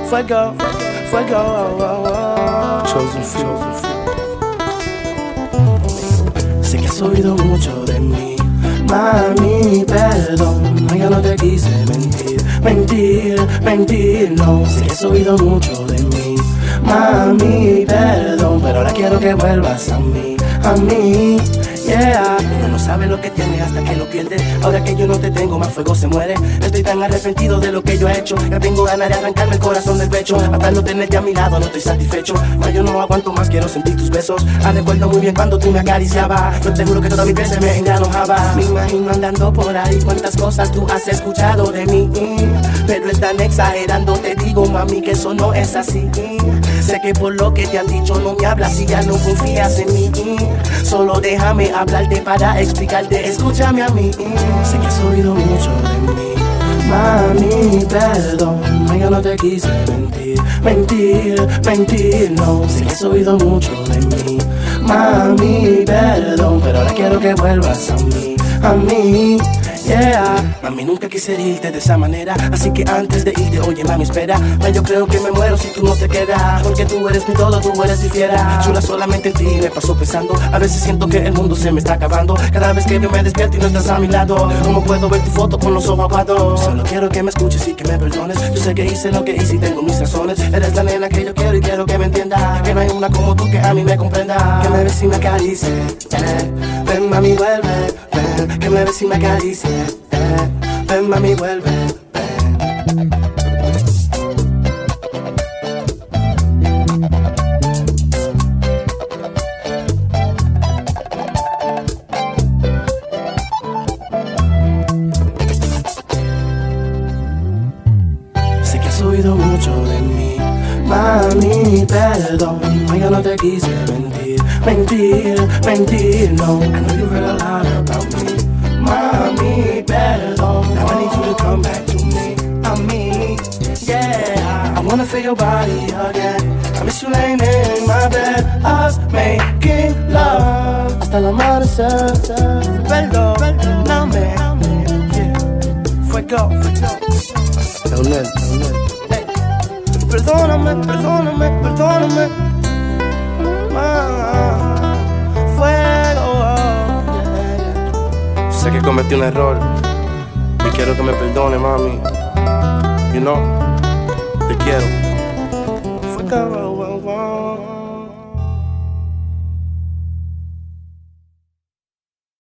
Fuego, fuego, oh, oh, oh. Chosen few. Sé que has oído mucho de mí, mami, perdón. No, yo no te quise mentir, mentir, mentir, no. Sé que has oído mucho de mí, mami, perdón. Pero ahora quiero que vuelvas a mí, yeah. Uno no sabe lo que tiene hasta que lo pierde. Ahora que yo no te tengo, más fuego se muere. Estoy tan arrepentido de lo que yo he hecho. Ya tengo ganas de arrancarme el corazón del pecho. Hasta no tenerte a mi lado no estoy satisfecho. Mas yo no aguanto más, quiero sentir tus besos. Recuerdo muy bien cuando tú me acariciabas. Yo te juro que todas mis veces me enganojaba. Me imagino andando por ahí, cuántas cosas tú has escuchado de mí. Pero están exagerando, te digo mami que eso no es así. Sé que por lo que te han dicho no me hablas y ya no confías en mí. Solo déjame hablarte para explicarte, escúchame a mí. Sé que has oído mucho de mí, mami, perdón. Yo no te quise mentir, mentir, mentir, no. Sé que has oído mucho de mí, mami, perdón. Pero ahora quiero que vuelvas a mí, yeah. Mami, nunca quise irte de esa manera, así que antes de irte, oye mami, espera. Yo creo que me muero si tú no te quedas, porque tú eres mi todo, tú eres mi fiera. Chula, solamente en ti me paso pensando. A veces siento que el mundo se me está acabando. Cada vez que yo me despierto y no estás a mi lado, ¿cómo puedo ver tu foto con los ojos aguados? Solo quiero que me escuches y que me perdones. Yo sé que hice lo que hice y tengo mis razones. Eres la nena que yo quiero y quiero que me entiendas. Que no hay una como tú que a mí me comprenda. Que me ves y me acaricie, ven mami, vuelve, ven. Que me ves y me acaricie, ven mami, vuelve, ven. Sé que has oído mucho de mí, mami, perdón. Yo no te quise mentir, mentir, mentir, no. I know you heard a lot about me, mami, perdón. Now I need you to come back to me, yeah. I wanna feel your body again. I miss you laying in my bed, us making love hasta el amanecer. Perdóname, yeah. Fuego, fuego. Hey. Perdóname, perdóname, perdóname. Fuego, yeah. Sé que cometí un error y quiero que me perdone, mami. You know, te quiero. Fuego.